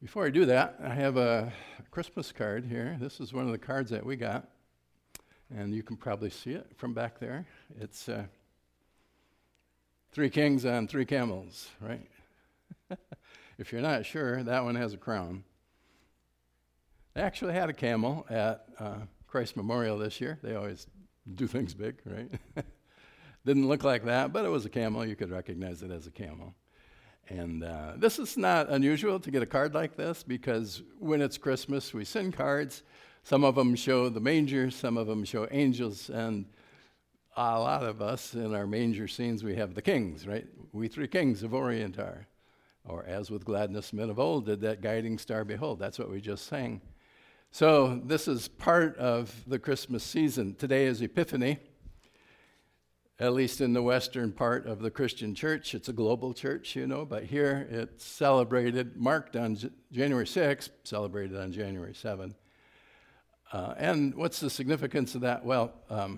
Before I do that, I have a Christmas card here. This is one of the cards that we got, and you can probably see it from back there. It's 3 kings on 3 camels, right? If you're not sure, that one has a crown. They actually had a camel at Christ Memorial this year. They always do things big, right? Didn't look like that, but it was a camel. You could recognize it as a camel. And this is not unusual to get a card like this, because when it's Christmas, we send cards. Some of them show the manger, some of them show angels, and a lot of us in our manger scenes, we have the kings, right? We 3 kings of Orient are. Or as with gladness men of old did that guiding star behold. That's what we just sang. So this is part of the Christmas season. Today is Epiphany. At least in the western part of the Christian church. It's a global church, but here it's celebrated, marked on January 6th, celebrated on January 7th. And what's the significance of that? Well,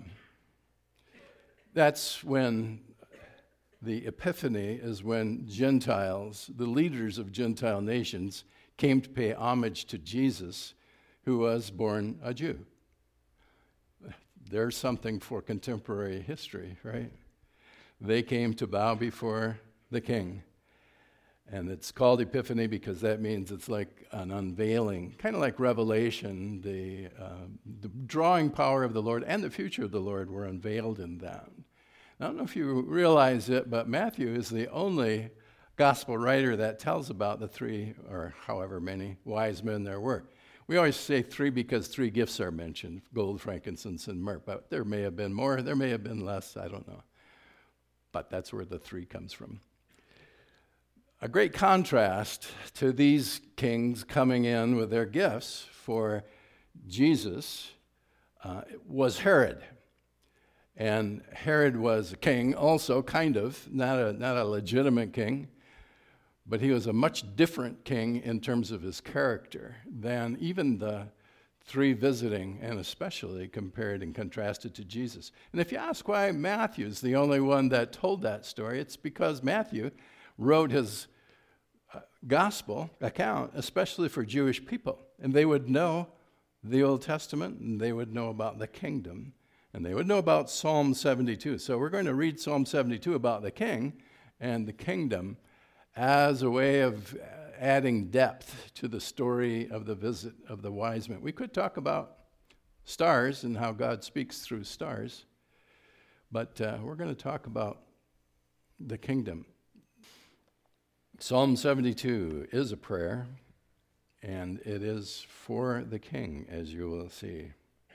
that's when the Epiphany is when Gentiles, the leaders of Gentile nations, came to pay homage to Jesus, who was born a Jew. There's something for contemporary history, right? They came to bow before the king. And it's called Epiphany because that means it's like an unveiling, kind of like Revelation. The drawing power of the Lord and the future of the Lord were unveiled in that. I don't know if you realize it, but Matthew is the only gospel writer that tells about the 3, or however many, wise men there were. We always say 3 because 3 gifts are mentioned, gold, frankincense, and myrrh. But there may have been more, there may have been less, I don't know. But that's where the 3 comes from. A great contrast to these kings coming in with their gifts for Jesus was Herod. And Herod was a king also, kind of, not a legitimate king. But he was a much different king in terms of his character than even the 3 visiting, and especially compared and contrasted to Jesus. And if you ask why Matthew's the only one that told that story, it's because Matthew wrote his gospel account, especially for Jewish people. And they would know the Old Testament, and they would know about the kingdom, and they would know about Psalm 72. So we're going to read Psalm 72 about the king and the kingdom, as a way of adding depth to the story of the visit of the wise men. We could talk about stars and how God speaks through stars, but we're going to talk about the kingdom. Psalm 72 is a prayer, and it is for the king, as you will see.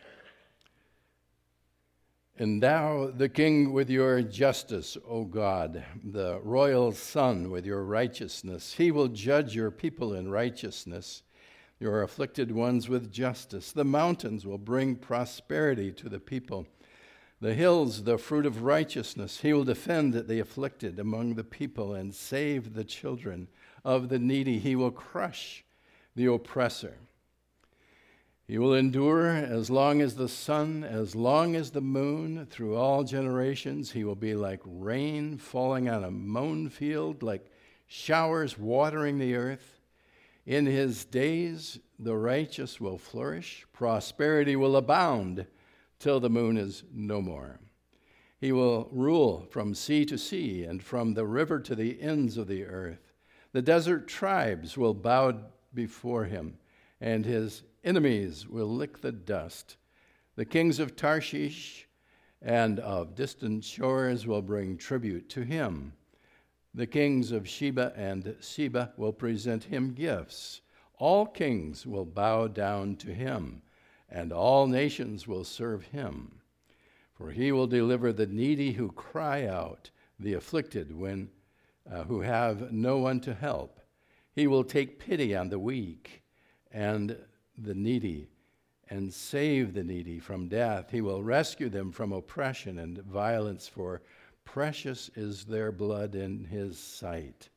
Endow the king with your justice, O God, the royal son with your righteousness. He will judge your people in righteousness, your afflicted ones with justice. The mountains will bring prosperity to the people, the hills the fruit of righteousness. He will defend the afflicted among the people and save the children of the needy. He will crush the oppressor. He will endure as long as the sun, as long as the moon, through all generations. He will be like rain falling on a mown field, like showers watering the earth. In his days, the righteous will flourish. Prosperity will abound till the moon is no more. He will rule from sea to sea and from the river to the ends of the earth. The desert tribes will bow before him, and his enemies will lick the dust. The kings of Tarshish and of distant shores will bring tribute to him. The kings of Sheba and Seba will present him gifts. All kings will bow down to him, and all nations will serve him. For he will deliver the needy who cry out, the afflicted who have no one to help. He will take pity on the weak and the needy, and save the needy from death. He will rescue them from oppression and violence, for precious is their blood in his sight.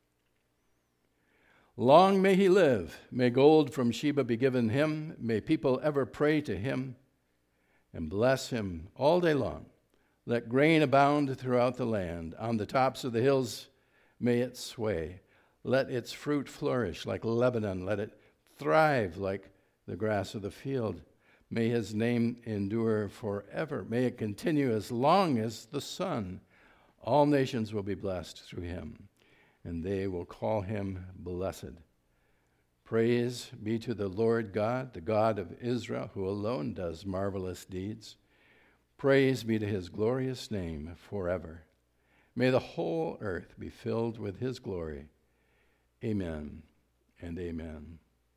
Long may he live. May gold from Sheba be given him. May people ever pray to him and bless him all day long. Let grain abound throughout the land. On the tops of the hills may it sway. Let its fruit flourish like Lebanon. Let it thrive like the grass of the field. May his name endure forever. May it continue as long as the sun. All nations will be blessed through him, and they will call him blessed. Praise be to the Lord God, the God of Israel, who alone does marvelous deeds. Praise be to his glorious name forever. May the whole earth be filled with his glory. Amen and amen.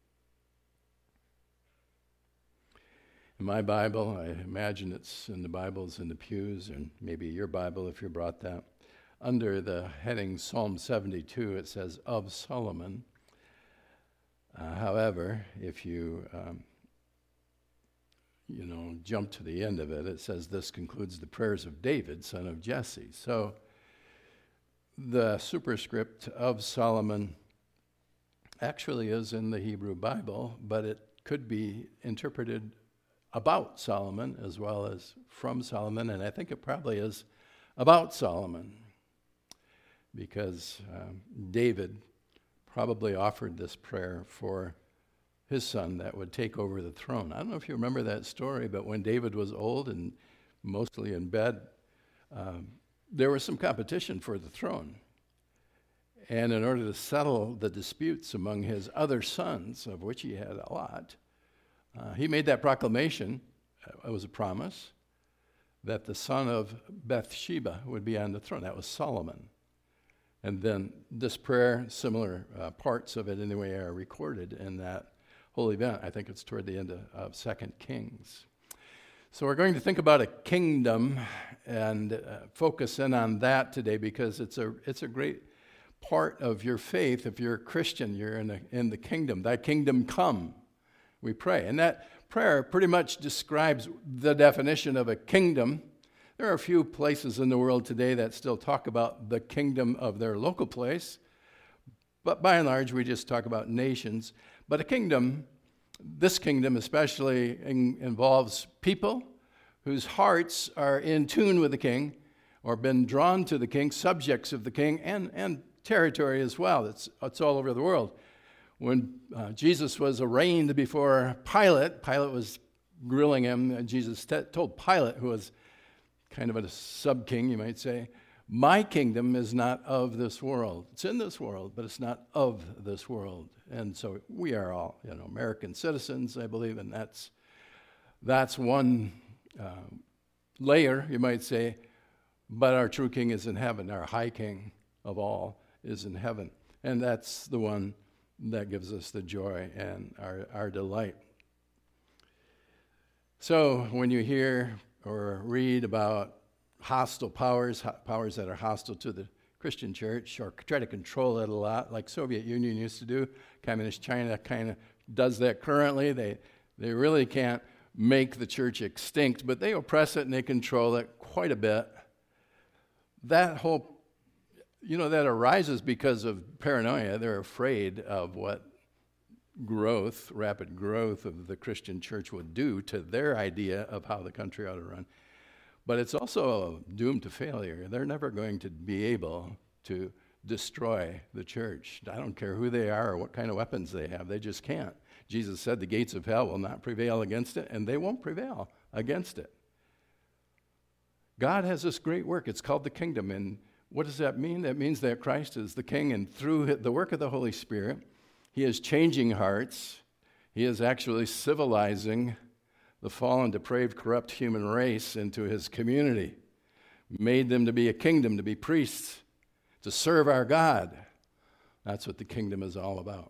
In my Bible, I imagine it's in the Bibles in the pews, and maybe your Bible if you brought that. Under the heading Psalm 72, it says, of Solomon. However, if you jump to the end of it, it says, this concludes the prayers of David, son of Jesse. So the superscript of Solomon actually is in the Hebrew Bible, but it could be interpreted about Solomon as well as from Solomon, and I think it probably is about Solomon because David probably offered this prayer for his son that would take over the throne. I don't know if you remember that story, but when David was old and mostly in bed, there was some competition for the throne. And in order to settle the disputes among his other sons, of which he had a lot, he made that proclamation, it was a promise, that the son of Bathsheba would be on the throne. That was Solomon. And then this prayer, similar parts of it anyway, are recorded in that whole event. I think it's toward the end of 2 Kings. So we're going to think about a kingdom and focus in on that today because it's a great part of your faith. If you're a Christian, you're in the kingdom. Thy kingdom come, we pray. And that prayer pretty much describes the definition of a kingdom. There are a few places in the world today that still talk about the kingdom of their local place, but by and large, we just talk about nations. But a kingdom, this kingdom especially, involves people whose hearts are in tune with the king or been drawn to the king, subjects of the king, and territory as well. It's all over the world. When Jesus was arraigned before Pilate, Pilate was grilling him, and Jesus told Pilate, who was kind of a sub-king, you might say, my kingdom is not of this world. It's in this world, but it's not of this world. And so we are all, American citizens, I believe, and that's one layer, you might say, but our true king is in heaven. Our high king of all is in heaven. And that's the one that gives us the joy and our delight. So when you hear or read about hostile powers that are hostile to the Christian church or try to control it a lot, like Soviet Union used to do, Communist China kind of does that currently. They really can't make the church extinct, but they oppress it and they control it quite a bit. That whole that arises because of paranoia. They're afraid of what rapid growth of the Christian church would do to their idea of how the country ought to run. But it's also doomed to failure. They're never going to be able to destroy the church. I don't care who they are or what kind of weapons they have. They just can't. Jesus said the gates of hell will not prevail against it, and they won't prevail against it. God has this great work. It's called the kingdom, and what does that mean? That means that Christ is the king, and through the work of the Holy Spirit, he is changing hearts. He is actually civilizing the fallen, depraved, corrupt human race into his community, made them to be a kingdom, to be priests, to serve our God. That's what the kingdom is all about.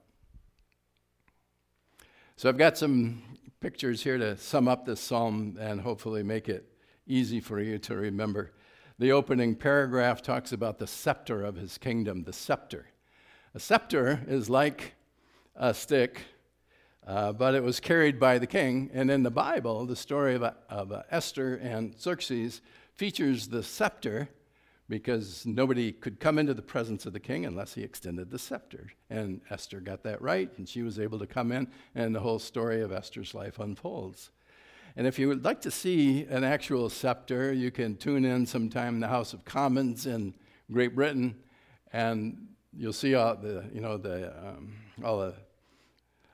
So I've got some pictures here to sum up this psalm and hopefully make it easy for you to remember. The opening paragraph talks about the scepter of his kingdom, the scepter. A scepter is like a stick, but it was carried by the king. And in the Bible, the story of Esther and Xerxes features the scepter because nobody could come into the presence of the king unless he extended the scepter. And Esther got that right, and she was able to come in, and the whole story of Esther's life unfolds. And if you would like to see an actual scepter, you can tune in sometime in the House of Commons in Great Britain, and you'll see all the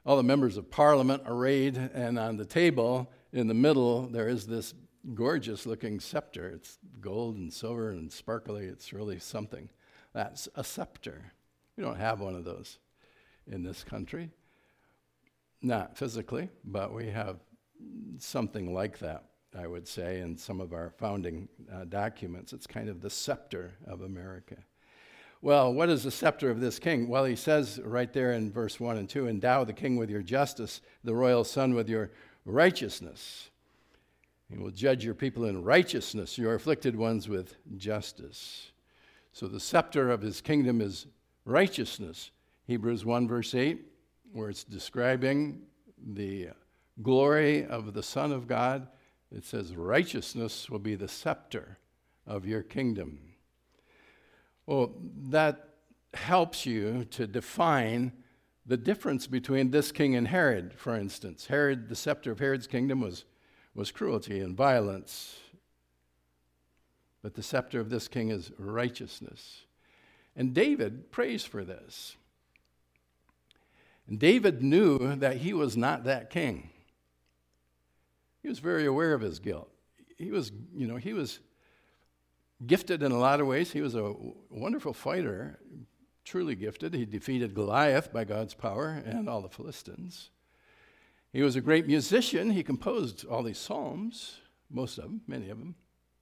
all the members of parliament arrayed, and on the table in the middle there is this gorgeous-looking scepter. It's gold and silver and sparkly. It's really something. That's a scepter. We don't have one of those in this country. Not physically, but we have something like that, I would say, in some of our founding documents. It's kind of the scepter of America. Well, what is the scepter of this king? Well, he says right there in verse 1 and 2, endow the king with your justice, the royal son with your righteousness. He will judge your people in righteousness, your afflicted ones with justice. So the scepter of his kingdom is righteousness. Hebrews 1 verse 8, where it's describing the glory of the Son of God, it says righteousness will be the scepter of your kingdom. Well, that helps you to define the difference between this king and Herod, for instance. Herod, the scepter of Herod's kingdom was cruelty and violence. But the scepter of this king is righteousness. And David prays for this. And David knew that he was not that king. He was very aware of his guilt. He was gifted in a lot of ways. He was a wonderful fighter, truly gifted. He defeated Goliath by God's power and all the Philistines. He was a great musician. He composed all these psalms, most of them, many of them.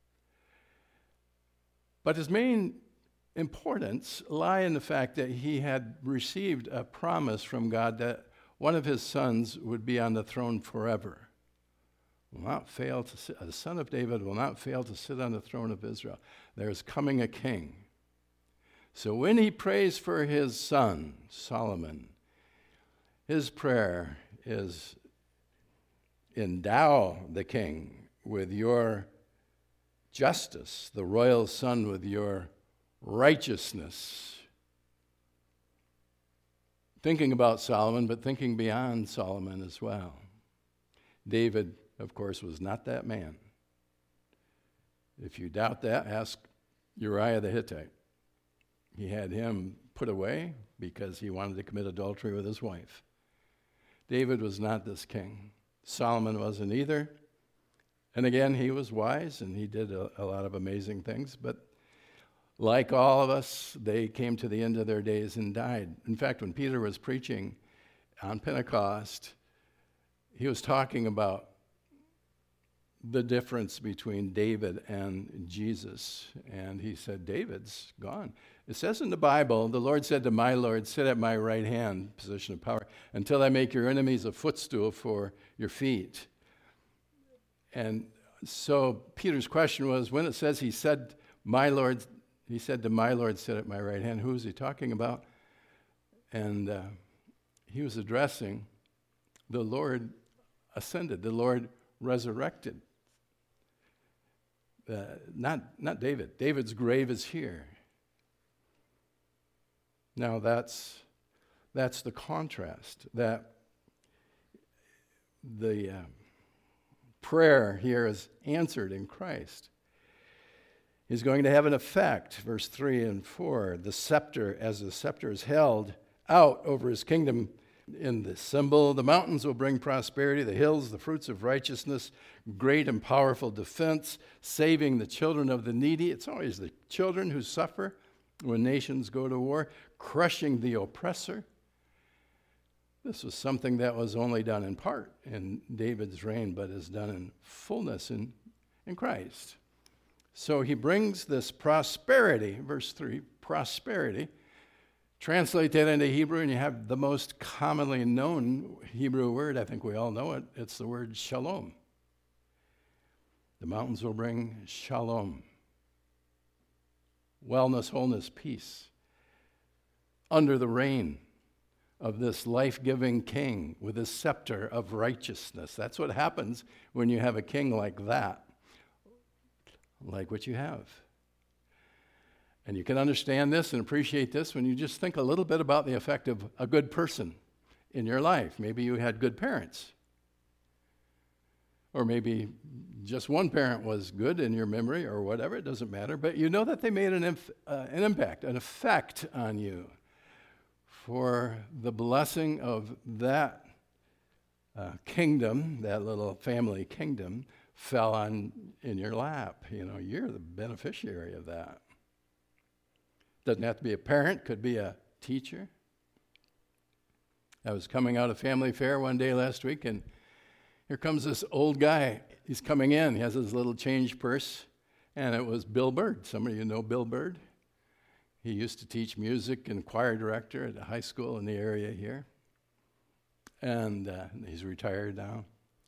But his main importance lie in the fact that he had received a promise from God that one of his sons would be on the throne forever. Will not fail to sit, the son of David will not fail to sit on the throne of Israel. There's coming a king. So when he prays for his son, Solomon, his prayer is, endow the king with your justice, the royal son with your righteousness. Thinking about Solomon, but thinking beyond Solomon as well. David, of course, was not that man. If you doubt that, ask Uriah the Hittite. He had him put away because he wanted to commit adultery with his wife. David was not this king. Solomon wasn't either. And again, he was wise and he did a lot of amazing things, but like all of us, they came to the end of their days and died. In fact, when Peter was preaching on Pentecost, he was talking about the difference between David and Jesus. And he said, David's gone. It says in the Bible, the Lord said to my Lord, sit at my right hand, position of power, until I make your enemies a footstool for your feet. And so Peter's question was, when it says he said to my Lord, sit at my right hand, who is he talking about? And he was addressing the Lord ascended, the Lord resurrected. Not David. David's grave is here. Now that's the contrast, that the prayer here is answered in Christ. He's going to have an effect, verse 3 and 4. The scepter, as the scepter is held out over his kingdom in the symbol, the mountains will bring prosperity, the hills, the fruits of righteousness, great and powerful defense, saving the children of the needy. It's always the children who suffer when nations go to war, crushing the oppressor. This was something that was only done in part in David's reign, but is done in fullness in Christ. So he brings this prosperity, verse 3, prosperity. Translate that into Hebrew, and you have the most commonly known Hebrew word. I think we all know it. It's the word shalom. The mountains will bring shalom. Wellness, wholeness, peace. Under the reign of this life-giving king with a scepter of righteousness. That's what happens when you have a king like that, like what you have. And you can understand this and appreciate this when you just think a little bit about the effect of a good person in your life. Maybe you had good parents. Or maybe just one parent was good in your memory or whatever, it doesn't matter. But you know that they made an impact, an effect on you. For the blessing of that kingdom, that little family kingdom, fell in your lap. You're the beneficiary of that. Doesn't have to be a parent, could be a teacher. I was coming out of family fair one day last week, and here comes this old guy. He's coming in. He has his little change purse, and it was Bill Bird. Some of you know Bill Bird. He used to teach music and choir director at a high school in the area here. And he's retired now.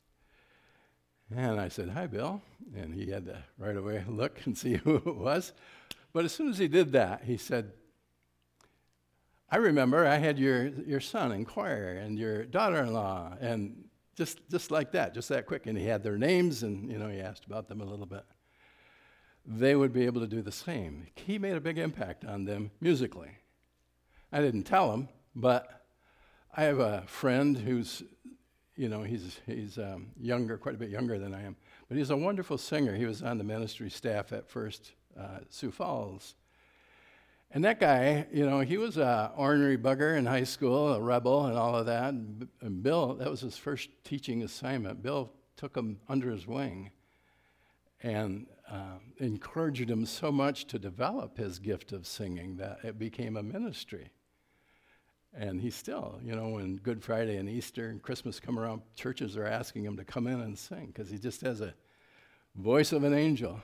And I said, "Hi, Bill." And he had to right away look and see who it was. But as soon as he did that, he said, "I remember I had your son in choir and your daughter-in-law," and just like that, just that quick. And he had their names, and he asked about them a little bit. They would be able to do the same. He made a big impact on them musically. I didn't tell him, but I have a friend who's, he's younger, quite a bit younger than I am, but he's a wonderful singer. He was on the ministry staff at First Sioux Falls. And that guy, he was a ornery bugger in high school, a rebel and all of that. And Bill, that was his first teaching assignment. Bill took him under his wing and encouraged him so much to develop his gift of singing that it became a ministry. And he still, when Good Friday and Easter and Christmas come around, churches are asking him to come in and sing because he just has a voice of an angel.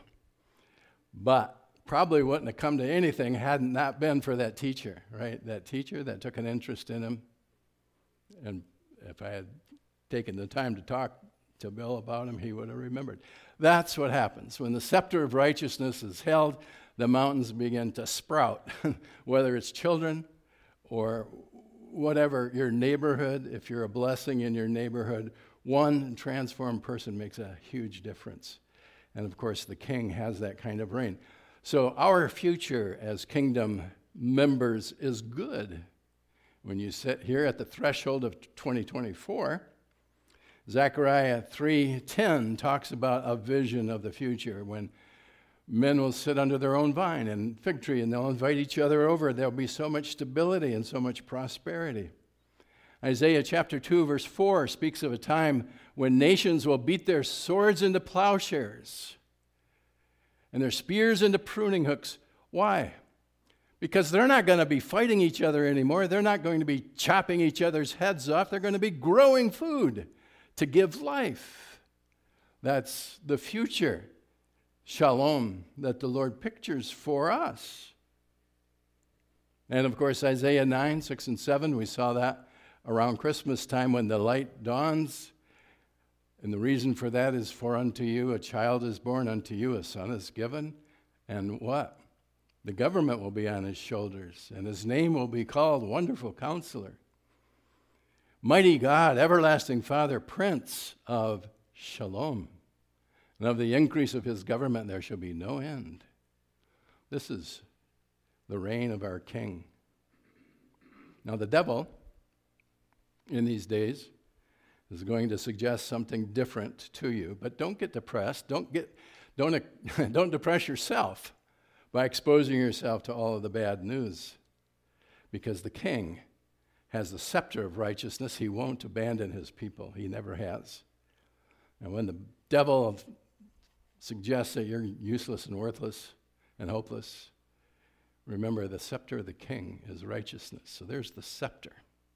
But probably wouldn't have come to anything had it not been for that teacher, right? That teacher that took an interest in him. And if I had taken the time to talk to Bill about him, he would have remembered. That's what happens. When the scepter of righteousness is held, the mountains begin to sprout, whether it's children or whatever, your neighborhood. If you're a blessing in your neighborhood, one transformed person makes a huge difference. And of course, the king has that kind of reign. So our future as kingdom members is good. When you sit here at the threshold of 2024, Zechariah 3:10 talks about a vision of the future when men will sit under their own vine and fig tree, and they'll invite each other over. There'll be so much stability and so much prosperity. Isaiah chapter 2, verse 4 speaks of a time when nations will beat their swords into plowshares and their spears into pruning hooks. Why? Because they're not going to be fighting each other anymore. They're not going to be chopping each other's heads off. They're going to be growing food to give life. That's the future shalom that the Lord pictures for us. And of course, Isaiah 9, 6, and 7, we saw that around Christmas time when the light dawns. And the reason for that is, for unto you a child is born, unto you a son is given. And what? The government will be on his shoulders, and his name will be called Wonderful Counselor, Mighty God, Everlasting Father, Prince of Shalom. And of the increase of his government there shall be no end. This is the reign of our King. Now the devil, in these days, is going to suggest something different to you. But don't get depressed. Don't depress yourself by exposing yourself to all of the bad news. Because the King has the scepter of righteousness. He won't abandon his people. He never has. And when the devil suggests that you're useless and worthless and hopeless, remember the scepter of the King is righteousness. So there's the scepter.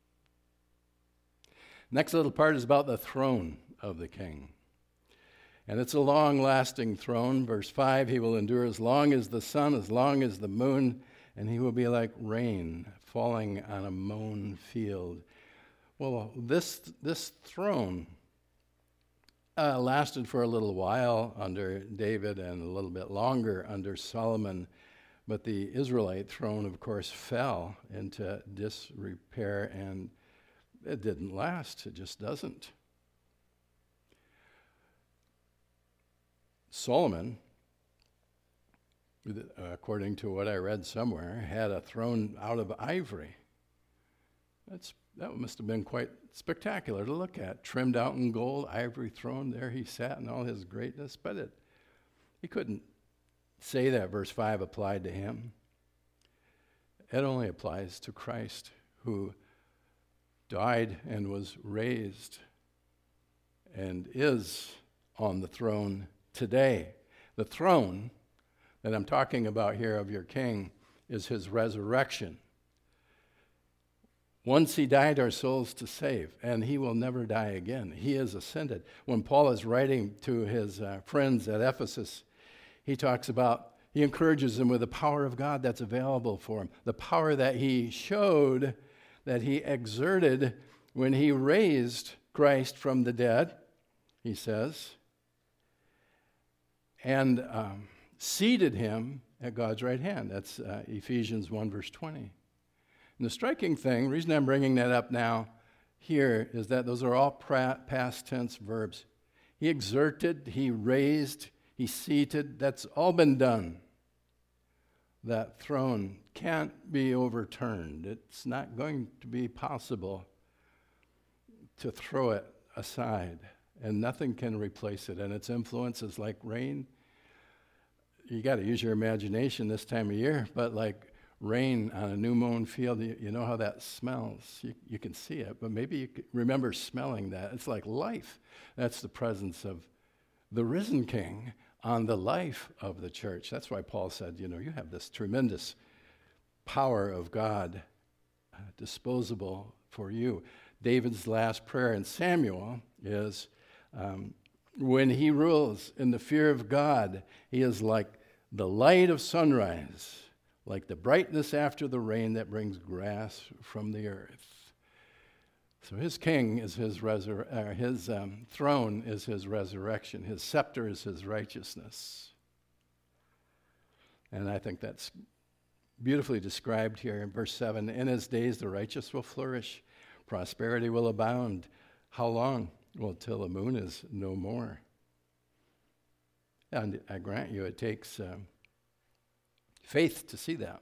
Next little part is about the throne of the King. And it's a long-lasting throne. Verse 5, he will endure as long as the sun, as long as the moon, and he will be like rain falling on a mown field. Well, this throne lasted for a little while under David and a little bit longer under Solomon. But the Israelite throne, of course, fell into disrepair, and it didn't last. It just doesn't. Solomon, according to what I read somewhere, had a throne out of ivory. That must have been quite spectacular to look at. Trimmed out in gold, ivory throne, there he sat in all his greatness. But he couldn't say that verse 5 applied to him. It only applies to Christ, who died and was raised and is on the throne today. The throne that I'm talking about here of your king is his resurrection. Once he died our souls to save, and he will never die again. He is ascended. When Paul is writing to his friends at Ephesus, he encourages them with the power of God that's available for him, the power that he showed, that he exerted when he raised Christ from the dead, he says, and seated him at God's right hand. That's Ephesians 1, verse 20. And the striking thing, the reason I'm bringing that up now here, is that those are all past tense verbs. He exerted, he raised, he seated. That's all been done. That throne can't be overturned. It's not going to be possible to throw it aside, and nothing can replace it. And its influence is like rain. You got to use your imagination this time of year, but like rain on a new mown field, you know how that smells. You can see it, but maybe you remember smelling that. It's like life. That's the presence of the risen King on the life of the church. That's why Paul said, you have this tremendous power of God disposable for you. David's last prayer in Samuel is, when he rules in the fear of God, he is like the light of sunrise, like the brightness after the rain that brings grass from the earth. So his king is his throne is his resurrection. His scepter is his righteousness. And I think that's beautifully described here in verse 7. In his days the righteous will flourish. Prosperity will abound. How long? Well, till the moon is no more. And I grant you it takes faith to see that.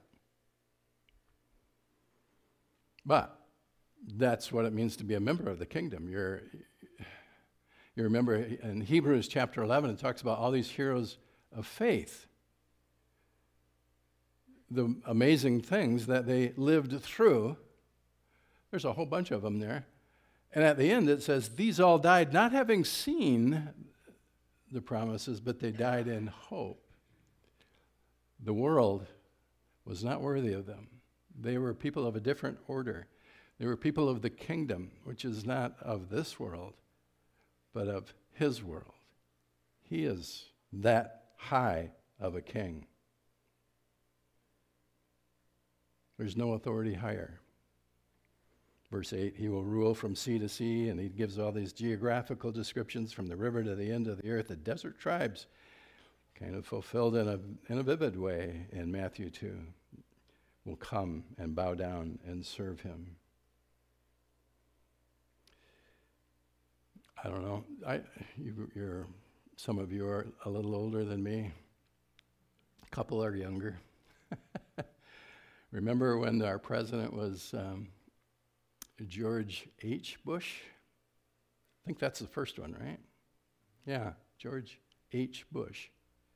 But that's what it means to be a member of the kingdom. You remember in Hebrews chapter 11, it talks about all these heroes of faith, the amazing things that they lived through. There's a whole bunch of them there. And at the end it says, these all died not having seen the promises, but they died in hope. The world was not worthy of them. They were people of a different order. They were people of the kingdom, which is not of this world, but of his world. He is that high of a king. There's no authority higher. Verse 8, he will rule from sea to sea, and he gives all these geographical descriptions from the river to the end of the earth. The desert tribes, kind of fulfilled in a vivid way in Matthew 2, will come and bow down and serve him. I don't know. Some of you are a little older than me. A couple are younger. Remember when our president was George H. Bush? I think that's the first one, right? Yeah, George H. Bush.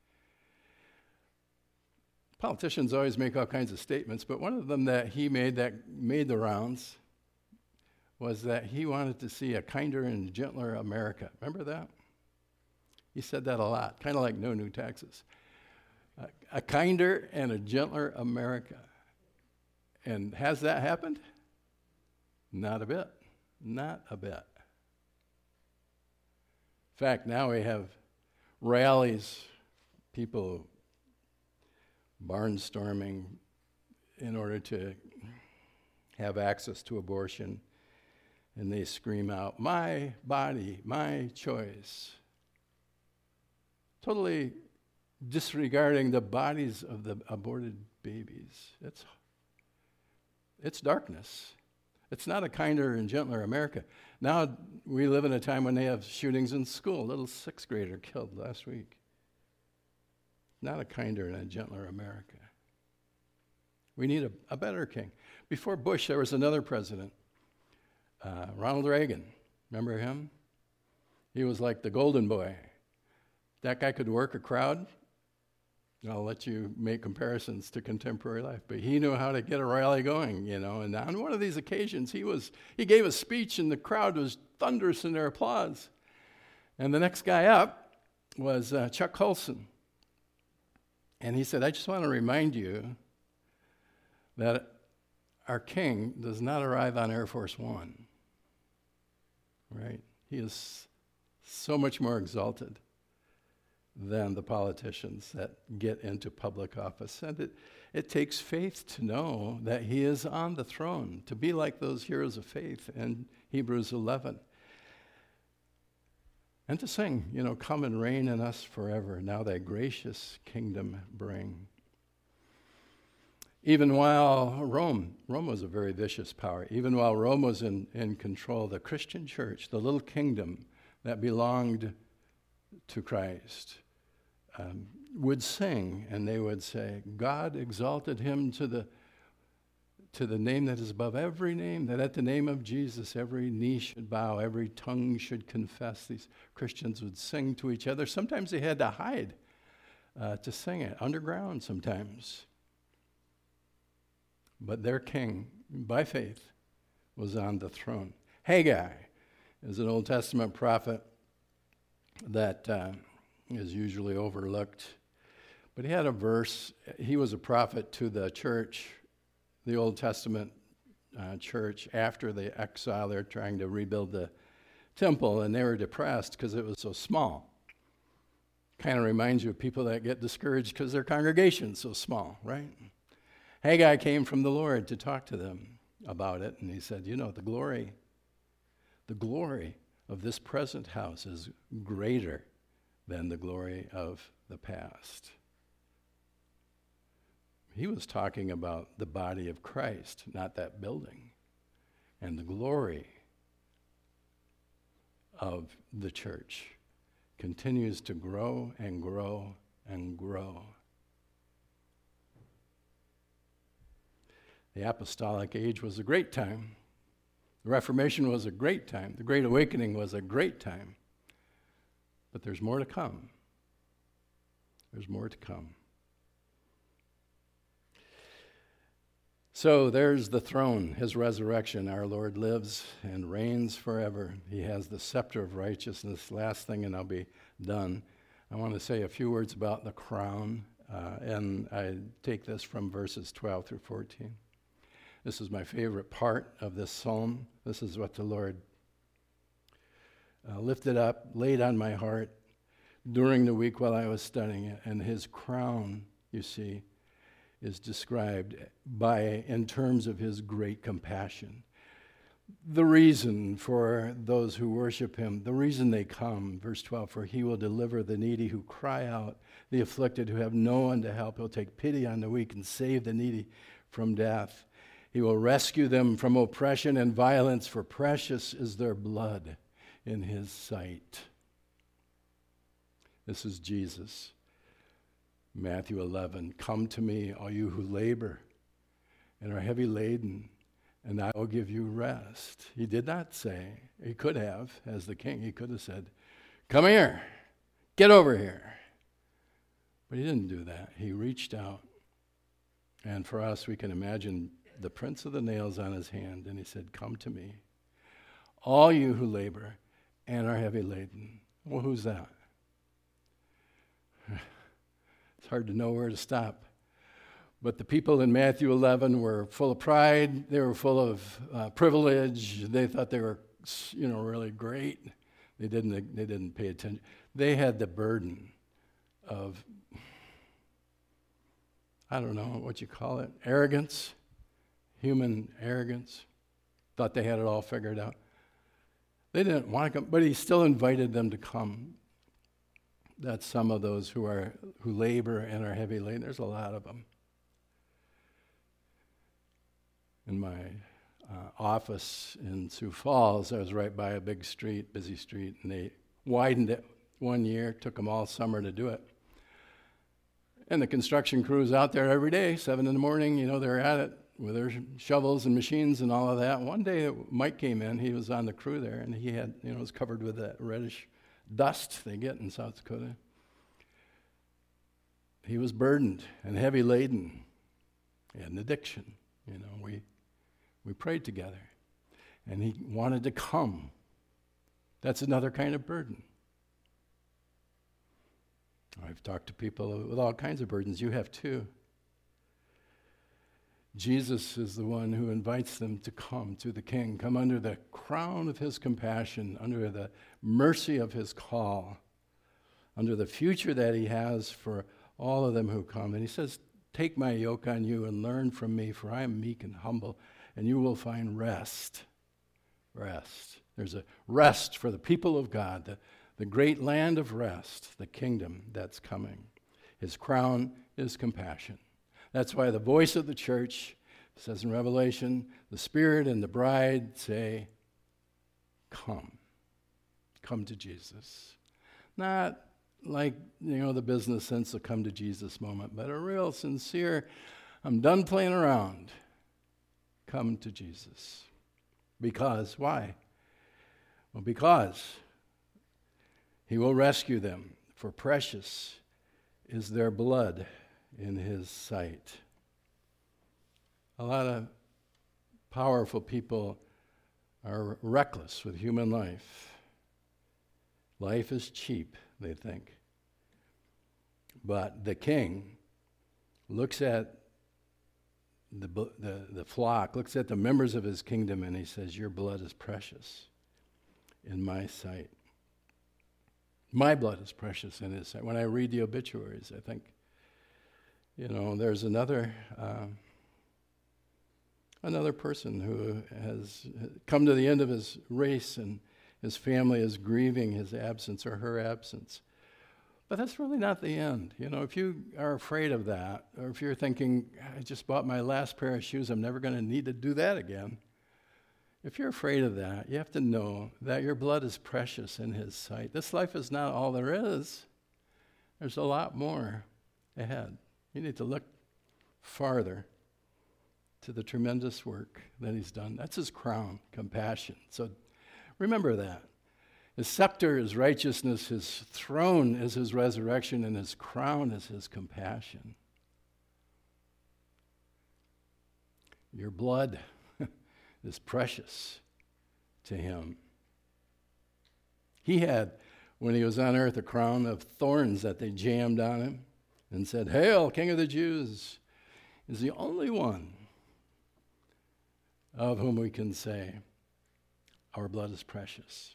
Politicians always make all kinds of statements, but one of them that he made that made the rounds was that he wanted to see a kinder and gentler America. Remember that? He said that a lot, kind of like no new taxes. A kinder and a gentler America. And has that happened? Not a bit. Not a bit. In fact, now we have rallies, people barnstorming in order to have access to abortion, and they scream out, "My body, my choice." Totally disregarding the bodies of the aborted babies. It's darkness. It's not a kinder and gentler America. Now we live in a time when they have shootings in school. A little sixth grader killed last week. Not a kinder and a gentler America. We need a better king. Before Bush, there was another president, Ronald Reagan. Remember him? He was like the golden boy. That guy could work a crowd. I'll let you make comparisons to contemporary life, but he knew how to get a rally going, and on one of these occasions, he gave a speech and the crowd was thunderous in their applause. And the next guy up was Chuck Colson. And he said, I just want to remind you that our king does not arrive on Air Force One, right? He is so much more exalted than the politicians that get into public office. And it takes faith to know that he is on the throne, to be like those heroes of faith in Hebrews 11. And to sing, come and reign in us forever, now thy gracious kingdom bring. Even while Rome was a very vicious power, even while Rome was in control, the Christian church, the little kingdom that belonged to Christ, would sing, and they would say, God exalted him to the name that is above every name, that at the name of Jesus every knee should bow, every tongue should confess. These Christians would sing to each other. Sometimes they had to hide to sing it, underground sometimes. But their king, by faith, was on the throne. Haggai is an Old Testament prophet that is usually overlooked. But he had a verse. He was a prophet to the church, the Old Testament church, after the exile. They're trying to rebuild the temple, and they were depressed because it was so small. Kind of reminds you of people that get discouraged because their congregation's so small, right? Haggai came from the Lord to talk to them about it, and he said, the glory of this present house is greater than the glory of the past. He was talking about the body of Christ, not that building, and the glory of the church continues to grow and grow and grow. The apostolic age was a great time. The Reformation was a great time. The Great Awakening was a great time. But there's more to come. There's more to come. So there's the throne, his resurrection. Our Lord lives and reigns forever. He has the scepter of righteousness. Last thing, and I'll be done. I want to say a few words about the crown, and I take this from verses 12 through 14. This is my favorite part of this psalm. This is what the Lord lifted up, laid on my heart during the week while I was studying it. And his crown, you see, is described in terms of his great compassion. The reason for those who worship him, the reason they come, verse 12, for he will deliver the needy who cry out, the afflicted who have no one to help. He'll take pity on the weak and save the needy from death. He will rescue them from oppression and violence, for precious is their blood in his sight. This is Jesus. Matthew 11, come to me, all you who labor and are heavy laden, and I will give you rest. He did not say, he could have, as the king, he could have said, come here, get over here. But he didn't do that. He reached out. And for us, we can imagine the prints of the nails on his hand, and he said, come to me, all you who labor and are heavy laden. Well, who's that? It's hard to know where to stop. But the people in Matthew 11 were full of pride. They were full of privilege. They thought they were, really great. They didn't pay attention. They had the burden of, I don't know what you call it, arrogance. Human arrogance, thought they had it all figured out. They didn't want to come, but he still invited them to come. That's some of those who labor and are heavy laden. There's a lot of them. In my office in Sioux Falls, I was right by a big street, busy street, and they widened it one year. Took them all summer to do it. And the construction crews out there every day, 7 in the morning, they're at it with their shovels and machines and all of that. One day Mike came in, he was on the crew there, and he had, was covered with that reddish dust they get in South Dakota. He was burdened and heavy laden. He had an addiction. We prayed together, and he wanted to come. That's another kind of burden. I've talked to people with all kinds of burdens. You have too. Jesus is the one who invites them to come to the King, come under the crown of his compassion, under the mercy of his call, under the future that he has for all of them who come. And he says, take my yoke on you and learn from me, for I am meek and humble, and you will find rest. Rest. There's a rest for the people of God, the great land of rest, the kingdom that's coming. His crown is compassion. That's why the voice of the church says in Revelation, the Spirit and the bride say, come. Come to Jesus. Not like, the business sense of come to Jesus moment, but a real sincere, I'm done playing around. Come to Jesus. Because, why? Well, because he will rescue them, for precious is their blood in his sight. A lot of powerful people are reckless with human life. Life is cheap, they think. But the King looks at the flock, looks at the members of his kingdom, and he says, your blood is precious in my sight. My blood is precious in his sight. When I read the obituaries, I think, there's another person who has come to the end of his race, and his family is grieving his absence or her absence. But that's really not the end. If you are afraid of that, or if you're thinking, I just bought my last pair of shoes, I'm never going to need to do that again. If you're afraid of that, you have to know that your blood is precious in his sight. This life is not all there is. There's a lot more ahead. You need to look farther to the tremendous work that he's done. That's his crown, compassion. So remember that. His scepter is righteousness, his throne is his resurrection, and his crown is his compassion. Your blood is precious to him. He had, when he was on earth, a crown of thorns that they jammed on him and said, "Hail, King of the Jews," is the only one of whom we can say, our blood is precious.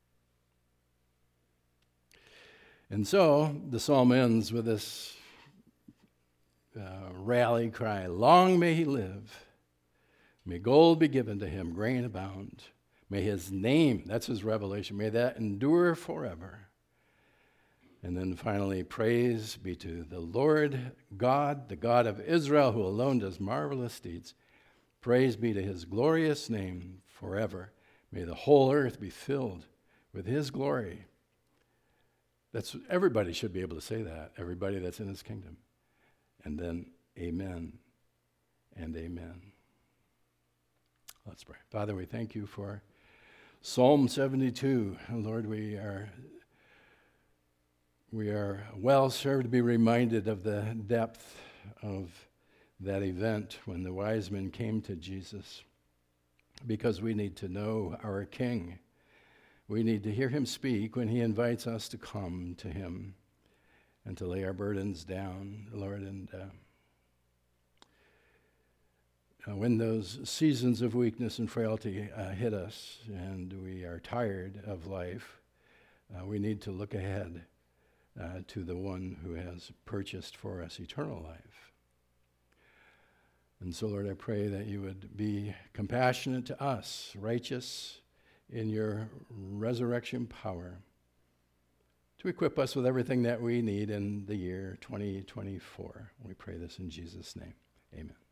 And so the psalm ends with this rally cry, long may he live. May gold be given to him, grain abound. May his name, that's his revelation, may that endure forever. And then finally, praise be to the Lord God, the God of Israel, who alone does marvelous deeds. Praise be to his glorious name forever. May the whole earth be filled with his glory. Everybody should be able to say that, everybody that's in his kingdom. And then, amen and amen. Let's pray. Father, we thank you for Psalm 72. Lord, we are well served to be reminded of the depth of that event when the wise men came to Jesus, because we need to know our King. We need to hear him speak when he invites us to come to him and to lay our burdens down, Lord. And when those seasons of weakness and frailty hit us and we are tired of life, we need to look ahead to the one who has purchased for us eternal life. And so, Lord, I pray that you would be compassionate to us, righteous in your resurrection power, to equip us with everything that we need in the year 2024. We pray this in Jesus' name. Amen.